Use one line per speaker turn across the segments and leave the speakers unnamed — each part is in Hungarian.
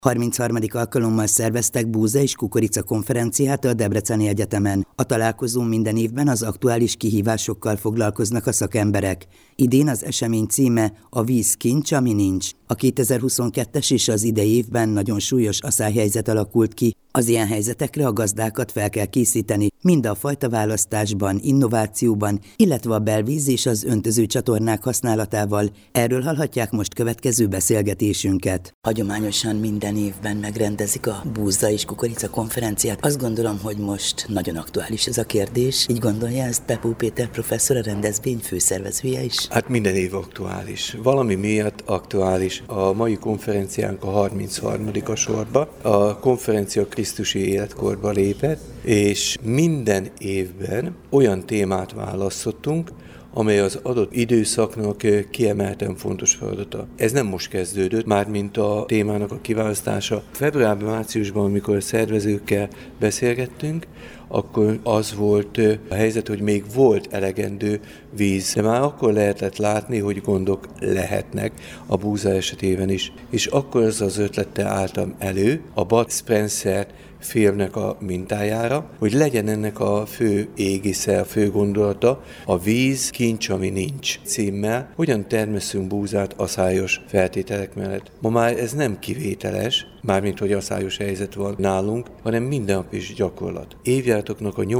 33. alkalommal szerveztek búza és kukorica konferenciát a Debreceni Egyetemen. A találkozón minden évben az aktuális kihívásokkal foglalkoznak a szakemberek. Idén az esemény címe a víz kincs, ami nincs. A 2022-es és az idei évben nagyon súlyos aszályhelyzet alakult ki. Az ilyen helyzetekre a gazdákat fel kell készíteni, mind a fajtaválasztásban, innovációban, illetve a belvíz és az öntöző csatornák használatával. Erről hallhatják most következő beszélgetésünket. Hagyományosan minden évben megrendezik a búza és kukorica konferenciát. Azt gondolom, hogy most nagyon aktuális ez a kérdés. Így gondolja ezt Pepó Péter professzor, a rendezvény főszervezője is?
Hát minden év aktuális. Valami miatt aktuális. A mai konferenciánk a 33. a sorba. A konferencia krisztusi életkorba lépett, és minden évben olyan témát választottunk, amely az adott időszaknak kiemelten fontos feladata. Ez nem most kezdődött, mármint a témának a kiválasztása. Februárban-márciusban, amikor a szervezőkkel beszélgettünk, akkor az volt a helyzet, hogy még volt elegendő víz, de már akkor lehetett látni, hogy gondok lehetnek a búza esetében is. És akkor az ötlettel álltam elő a Bud Spencer filmnek a mintájára, hogy legyen ennek a fő égisze, a fő gondolata, a víz kincs, ami nincs címmel, hogyan termesszünk búzát aszályos feltételek mellett. Ma már ez nem kivételes, mármint hogy aszályos helyzet van nálunk, hanem mindennap is gyakorlat. Évjártoknak a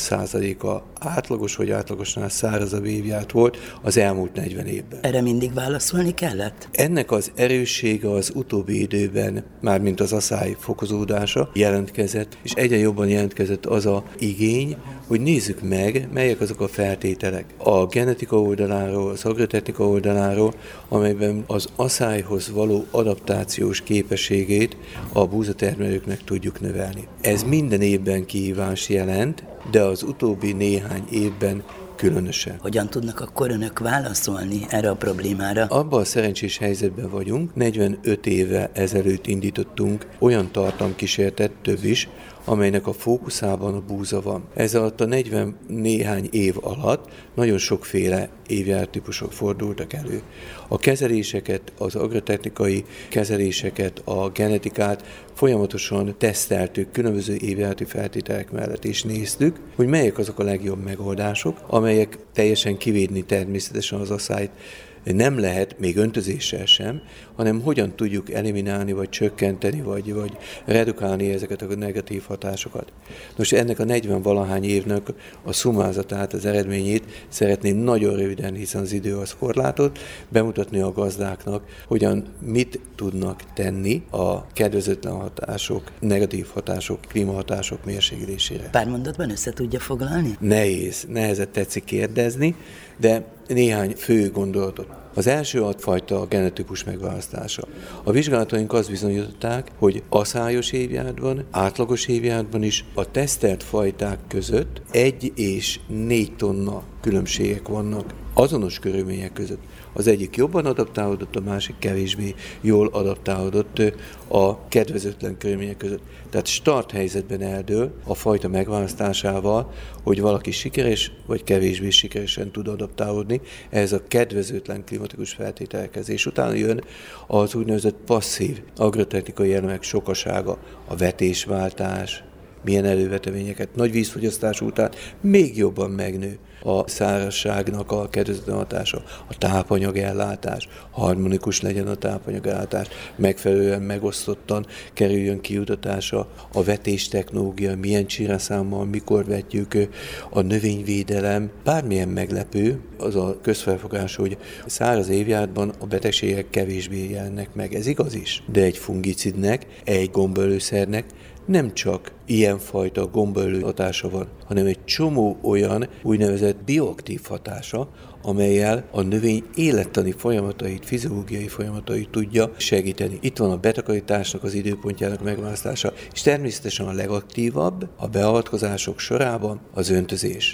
80%-a átlagos vagy átlagosnál szárazabb évjárt volt az elmúlt 40 évben.
Erre mindig válaszolni kellett?
Ennek az erőssége az utóbbi időben, mármint az aszály fokozódása jelentkezett, és egyre jobban jelentkezett az a igény, hogy nézzük meg, melyek azok a feltételek a genetika oldaláról, az agrotechnika oldaláról, amelyben az aszályhoz való adaptációs képességét a búzatermelőknek tudjuk növelni. Ez minden évben kihívás jelent, de az utóbbi néhány évben különösen.
Hogyan tudnak akkor önök válaszolni erre a problémára?
Abban a szerencsés helyzetben vagyunk, 45 éve ezelőtt indítottunk olyan tartalomkísérletet, több is, amelynek a fókuszában a búza van. Ez alatt a 40 néhány év alatt nagyon sokféle évjártípusok fordultak elő. A kezeléseket, az agrotechnikai kezeléseket, a genetikát folyamatosan teszteltük különböző évjárti feltételek mellett, és néztük, hogy melyek azok a legjobb megoldások, amelyek teljesen kivédni természetesen az aszályt nem lehet, még öntözéssel sem, hanem hogyan tudjuk eliminálni, vagy csökkenteni, vagy redukálni ezeket a negatív hatásokat. Nos, ennek a 40-valahány évnek a szumázatát, az eredményét szeretném nagyon röviden, hiszen az idő az korlátot, bemutatni a gazdáknak, hogyan mit tudnak tenni a kedvezőtlen hatások, negatív hatások, klímahatások mérséklésére.
Pár mondatban össze tudja foglalni?
Nehezet tetszik kérdezni, de néhány fő gondolatot. Az első fajta a genotípus megválasztása. A vizsgálataink azt bizonyították, hogy aszályos évjártban, átlagos évjártban is a tesztelt fajták között 1 és 4 tonna különbségek vannak azonos körülmények között. Az egyik jobban adaptálódott, a másik kevésbé jól adaptálódott a kedvezőtlen körülmények között. Tehát start helyzetben eldől a fajta megválasztásával, hogy valaki sikeres vagy kevésbé sikeresen tud adaptálódni ehhez a kedvezőtlen klimatikus feltételekhez. És utána jön az úgynevezett passzív agrotechnikai elemek sokasága, a vetésváltás, milyen előveteményeket, nagy vízfogyasztás után még jobban megnő a szárazságnak a kedvezőtlen hatása, a tápanyagellátás, harmonikus legyen a tápanyagellátás, megfelelően megosztottan kerüljön kijutatásra, a vetéstechnológia, milyen csiraszámmal, mikor vetjük, a növényvédelem, bármilyen meglepő, az a közfelfogás, hogy száraz évjártban a betegségek kevésbé jelennek meg. Ez igaz is, de egy fungicidnek, egy gombaölőszernek nem csak ilyenfajta gombaölő hatása van, hanem egy csomó olyan úgynevezett bioaktív hatása, amellyel a növény élettani folyamatait, fiziológiai folyamatait tudja segíteni. Itt van a betakarításnak az időpontjának megválasztása, és természetesen a legaktívabb a beavatkozások sorában az öntözés.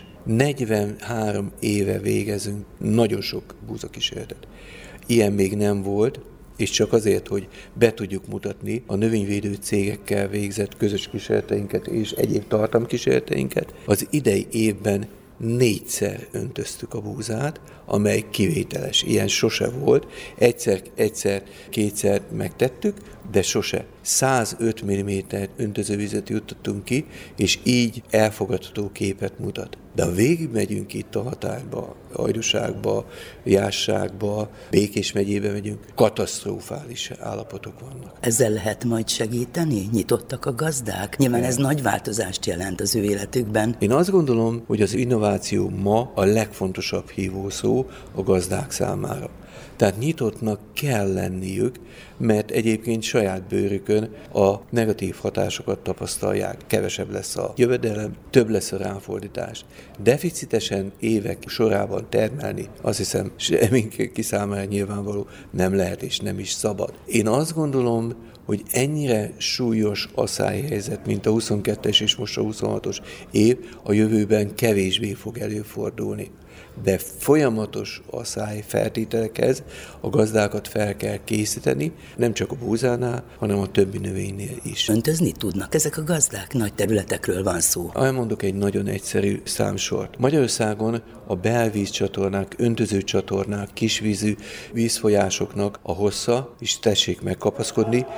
43 éve végezünk nagyon sok búzakísérletet. Ilyen még nem volt, és csak azért, hogy be tudjuk mutatni a növényvédő cégekkel végzett közös kísérleteinket és egyéb tartalomkísérleteinket. Az idei évben 4-szer öntöztük a búzát, amely kivételes. Ilyen sose volt. Egyszer, kétszer megtettük, de sose. 105 mm öntözővizet juttattunk ki, és így elfogadható képet mutat. De ha végigmegyünk itt a határba, Hajdúságba, Jászságba, Békés megyébe megyünk, katasztrofális állapotok vannak.
Ezzel lehet majd segíteni? Nyitottak a gazdák? Nyilván ez nagy változást jelent az ő életükben.
Én azt gondolom, hogy az innováció ma a legfontosabb hívószó a gazdák számára. Tehát nyitottnak kell lenniük, mert egyébként saját bőrükön a negatív hatásokat tapasztalják. Kevesebb lesz a jövedelem, több lesz a ráfordítás. Deficitesen évek sorában termelni, azt hiszem, semmiképp számára nyilvánvaló nem lehet és nem is szabad. Én azt gondolom, hogy ennyire súlyos asszályhelyzet, mint a 22-es és most a 26-os év, a jövőben kevésbé fog előfordulni. De folyamatos asszály feltételekhez a gazdákat fel kell készíteni, nem csak a búzánál, hanem a többi növénynél is.
Öntözni tudnak ezek a gazdák? Nagy területekről van szó.
Elmondok egy nagyon egyszerű számsort. Magyarországon a belvízcsatornák, öntözőcsatornák, kisvízű vízfolyásoknak a hossza, és tessék megkapaszkodni,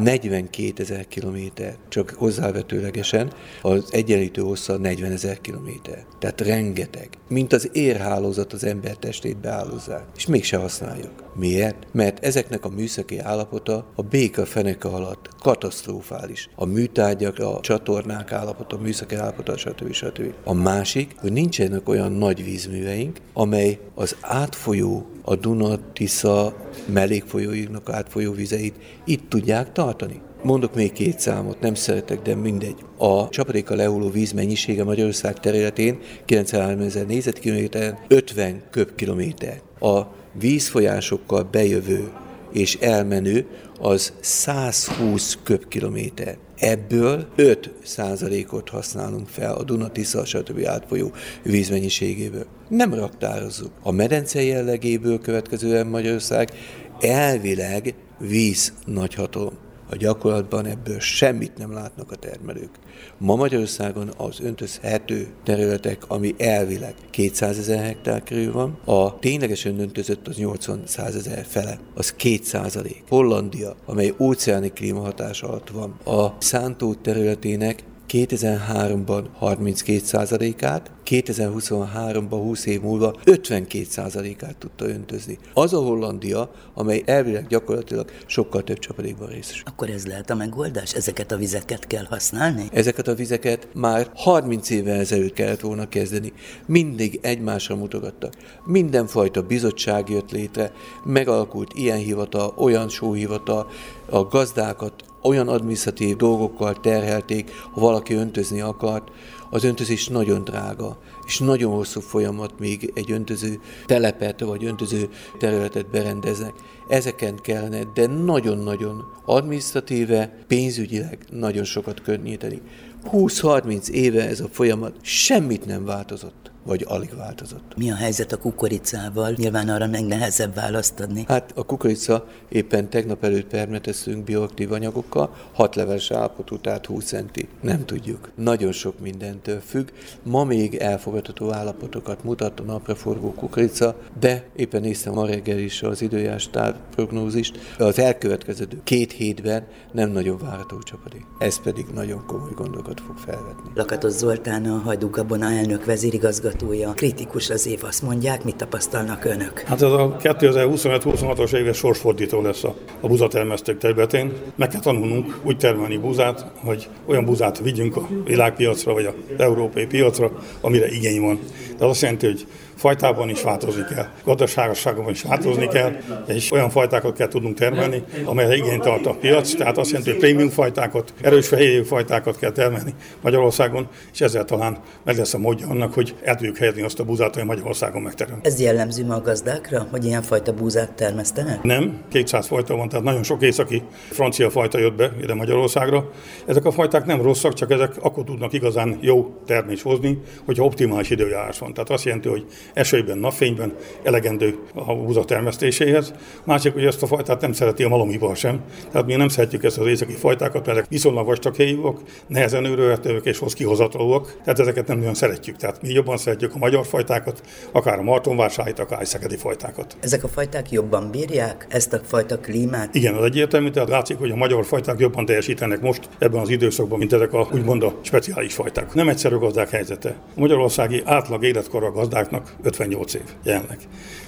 42 000 kilométer, csak hozzávetőlegesen az egyenlítő hossza 40 000 kilométer. Tehát rengeteg. Mint az érhálózat az ember testét beállózzák. És mégse használjuk. Miért? Mert ezeknek a műszaki állapota a béka-feneke alatt katasztrofális. A műtárgyak, a csatornák állapota, a műszaki állapota, stb. A másik, hogy nincsenek olyan nagy vízműveink, amely az átfolyó, a Duna-Tisza mellékfolyóinknak átfolyó vizeit itt tudják tartani. Mondok még 2 számot, nem szeretek, de mindegy. A csapadékkal lehulló víz mennyisége Magyarország területén 93 000 négyzetkilométeren 50 köbkilométer. A vízfolyásokkal bejövő és elmenő az 120 köbkilométer. Ebből 5%-ot használunk fel a Duna-Tisza, stb. Átfolyó vízmennyiségéből. Nem raktározzuk. A medence jellegéből következően Magyarország elvileg víz nagyhatalom. A gyakorlatban ebből semmit nem látnak a termelők. Ma Magyarországon az öntözhető területek, ami elvileg 200 000 hektár körül van, a ténylegesen öntözött az 80-100 000 fele, az 2%. Hollandia, amely óceáni klímahatás alatt van, a szántó területének 2003-ban 32%-át, 2023-ban 20 év múlva 52%-át tudta öntözni. Az a Hollandia, amely elvileg gyakorlatilag sokkal több csapadékban részesül.
Akkor ez lehet a megoldás? Ezeket a vizeket kell használni?
Ezeket a vizeket már 30 évvel ezelőtt kellett volna kezdeni. Mindig egymásra mutogattak. Mindenfajta bizottság jött létre, megalakult ilyen hivatal, olyan sóhivatal, a gazdákat olyan adminisztratív dolgokkal terhelték, ha valaki öntözni akart. Az öntözés nagyon drága, és nagyon hosszú folyamat, még egy öntöző telepet vagy öntöző területet berendeznek. Ezeken kellene, de nagyon-nagyon adminisztratíve, pénzügyileg nagyon sokat könnyíteni. 20-30 éve ez a folyamat semmit nem változott, vagy alig változott.
Mi a helyzet a kukoricával? Nyilván arra nehezebb választ adni.
Hát a kukorica éppen tegnap előtt permeteztünk bioaktív anyagokkal, 6 leveles állapotú, tehát 20 centi. Nem tudjuk. Nagyon sok mindentől függ. Ma még elfogadható állapotokat mutat a napraforgó kukorica, de éppen néztem ma reggel is az időjárás prognózist. Az elkövetkező 2 hétben nem nagyon várható csapadék. Ez pedig nagyon komoly gondokat fog felvetni.
Lakatos Zoltán, a Hajdú Gabona elnök vezérigazgatója. Kritikus az év, azt mondják, mit tapasztalnak önök?
Hát ez a 2025-26-os éves sorsfordító lesz a búzatermesztők területén. Meg kell tanulnunk úgy termelni búzát, hogy olyan búzát vigyünk a világpiacra, vagy az európai piacra, amire igény van. De az azt jelenti, hogy fajtában is változni kell, gazdaságosságban is változni kell, és olyan fajtákat kell tudnunk termelni, amelyre igényt tart a piac, tehát azt jelenti, hogy prémium fajtákat, erős fehérjévű fajtákat kell termelni Magyarországon, és ezzel talán meg lesz a módja annak, hogy el tudjuk helyezni azt a búzát, ami Magyarországon megterem.
Ez jellemző ma a gazdákra, hogy ilyen fajta búzát termesztenek?
Nem, 200 fajta van, tehát nagyon sok északi francia fajta jött be ide Magyarországra. Ezek a fajták nem rosszak, csak ezek akkor tudnak igazán jó termést hozni, hogyha optimális időjárás van. Tehát azt jelenti, hogy esőben, napfényben elegendő a búza termesztéséhez. Másik, hogy ezt a fajtát nem szereti a malomipar sem. Tehát mi nem szeretjük ezt az északi fajtákat, mert ezek viszonylag vastaghéjúak, nehezen őrölhetőek és kihozatolóak. Tehát ezeket nem nagyon szeretjük. Tehát mi jobban szeretjük kitermelhetjük a magyar fajtákat, akár a martonvásárhelyt, akár a szegedi fajtákat.
Ezek a fajták jobban bírják ezt a fajta klímát?
Igen, az egyértelmű, tehát látszik, hogy a magyar fajták jobban teljesítenek most ebben az időszakban, mint ezek a úgymond a speciális fajták. Nem egyszerű gazdák helyzete. A magyarországi átlag életkor a gazdáknak 58 év jelenleg.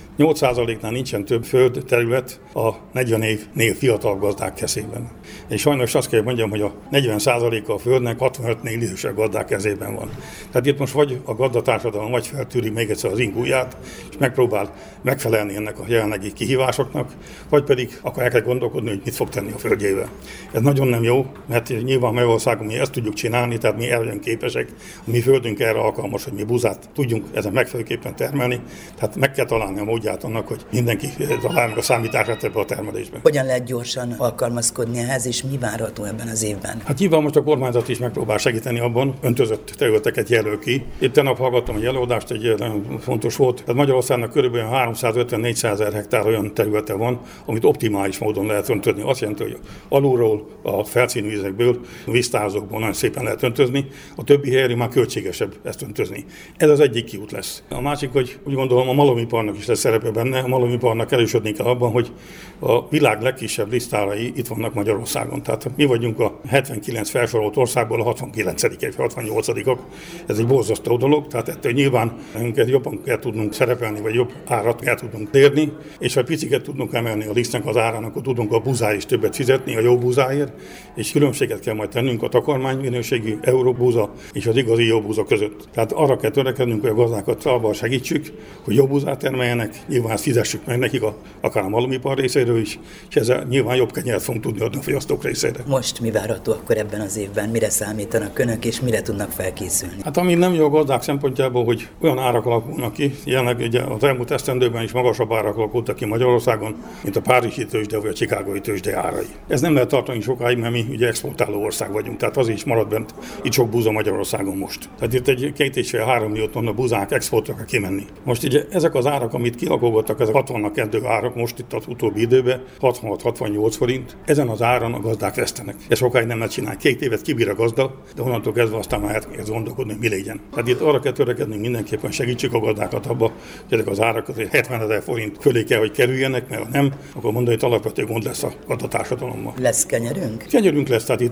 8%-nál nincsen több föld terület a 40 évnél fiatal gazdák kezében. És sajnos azt kell mondjam, hogy a 40%-a a földnek 65-nél idősebb gazdák kezében van. Tehát itt most vagy a gazdatársadalom vagy feltűri még egyszer az ingúját, és megpróbál megfelelni ennek a jelenlegi kihívásoknak, vagy pedig akkor el kell gondolkodni, hogy mit fog tenni a földjével. Ez nagyon nem jó, mert nyilván Magyarországon mi ezt tudjuk csinálni, tehát mi erre képesek, a mi földünk erre alkalmas, hogy mi buzát tudjunk ezen megfelelőképpen termelni, tehát meg kell találni a módját annak, hogy mindenki találja meg a számítását ebbe a termelésbe.
Hogyan lehet gyorsan alkalmazkodni ehhez, és mi várható ebben az évben?
Hát nyilván most a kormányzat is megpróbál segíteni abban, öntözött területeket jelöl ki. Itt tegnap hallgattam egy előadást, egy nagyon fontos volt. Tehát Magyarországnak körülbelül 350-400 ezer hektár olyan területe van, amit optimális módon lehet öntözni. Azt jelenti, hogy alulról, a felszínű vizekből, a víztározókból nagyon szépen lehet öntözni, a többi helyről már költségesebb ezt öntözni. Ez az egyik kiút lesz. A másik, hogy úgy gondolom, a malomiparnak is lesz szerepe benne. A malomiparnak erősödni kell abban, hogy a világ legkisebb lisztárai itt vannak Magyarországon. Tehát mi vagyunk a 79 felsorolt országból a 69. vagy 68-ak. Ez egy borzasztó dolog, tehát ettől nyilván minket jobban kell tudnunk szerepelni, vagy jobb árat kell tudnunk érni, és ha piciket tudunk emelni a lisztnek az árán, akkor tudunk a búzá is többet fizetni, a jó búzáért, és különbséget kell majd tennünk a takarmányminőségű euróbúza és az igazi jó búza között. Tehát arra kell törekednünk, hogy a gazdákat abban segítsük, hogy jó búzát termeljenek, nyilván ezt fizessük meg nekik, akár a malomipar részéről is, és ezzel nyilván jobb kenyeret fogunk tudni adni a fogyasztók részére.
Most mi várható akkor ebben az évben? Mire számítanak önök, és mire tudnak felkészülni?
Hát ami nem jó a gazdák szempontjából, hogy olyan árak alakulnak ki, jelenleg ugye az elmúlt esztendőben is magasabb árak alakultak ki Magyarországon, mint a párizsi tőzsde vagy a chicagói tőzsde árai. Ez nem lehet tartani sokáig, mert mi ugye exportáló ország vagyunk, tehát az is marad bent itt sok búza Magyarországon most. Tehát itt egy 2,5-3 millió tonna búzák exportra kell kimenni. Most ugye ezek az árak, amit kilakolgattak, ezek 60-nak kezdő árak most itt az utóbbi időben, 66-68 forint. Ezen az áron a gazdák vesztenek. Ez sokáig nem lehet csinálni. 2 évet kibír a gazda, de onnantól kezdve aztán már elkezd gondolkodni, hogy mi legyen. Tehát itt arra kell törekedni, mindenképpen segítsük a gazdákat abba, hogy ezek az árak azért 70 000 forint fölé kell, hogy kerüljenek, mert ha nem, akkor mondani, hogy alapvető gond lesz a gazdatársadalommal.
Lesz kenyerünk?
Kenyerünk lesz, tehát itt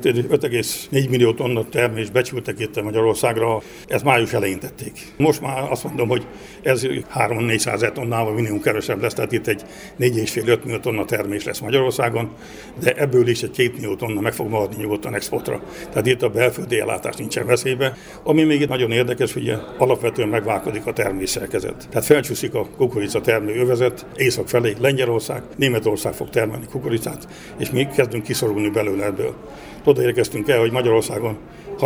5,4 millió tonna termés becsültek itt Magyarországra, ezt május elején tették. Most már azt mondom, hogy ez 300-400 000 tonnával minimum kevesebb lesz, tehát itt egy 4,5-5 millió tonna termés lesz Magyarországon, de ebből is egy 2 millió tonna meg fog maradni nyugodtan exportra. Tehát itt a belföldi ellátás nincsen veszélybe. Ami még itt nagyon érdekes, hogy alapvetően megváltozik a termésszerkezet. Tehát felcsúszik a kukorica termő övezet, észak felé Lengyelország, Németország fog termelni kukoricát, és mi kezdünk kiszorulni belőle ebből. Oda érkeztünk el, hogy Magyarországon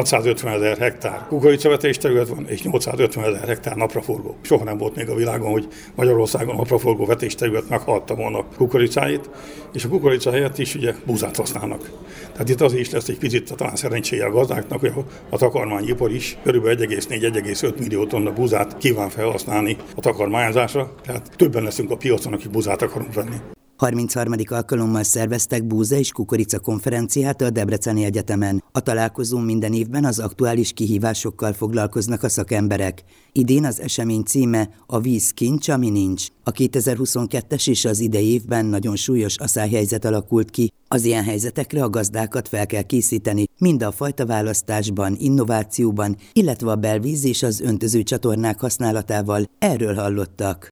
650 000 hektár kukoricavetés terület van, és 850 000 hektár napraforgó. Soha nem volt még a világon, hogy Magyarországon napraforgó vetésterület meghaladta volna a kukoricáit, és a kukorica helyett is ugye búzát használnak. Tehát itt az is lesz egy picit talán szerencséje a gazdáknak, hogy a takarmányipar is kb. 1,4-1,5 millió tonna búzát kíván felhasználni a takarmányozásra, tehát többen leszünk a piacon, akik búzát akarunk venni.
33. alkalommal szerveztek búza és kukorica konferenciát a Debreceni Egyetemen. A találkozón minden évben az aktuális kihívásokkal foglalkoznak a szakemberek. Idén az esemény címe a víz kincs, ami nincs. A 2022-es és az idei évben nagyon súlyos aszályhelyzet alakult ki. Az ilyen helyzetekre a gazdákat fel kell készíteni, mind a fajtaválasztásban, innovációban, illetve a belvíz és az öntöző csatornák használatával. Erről hallottak.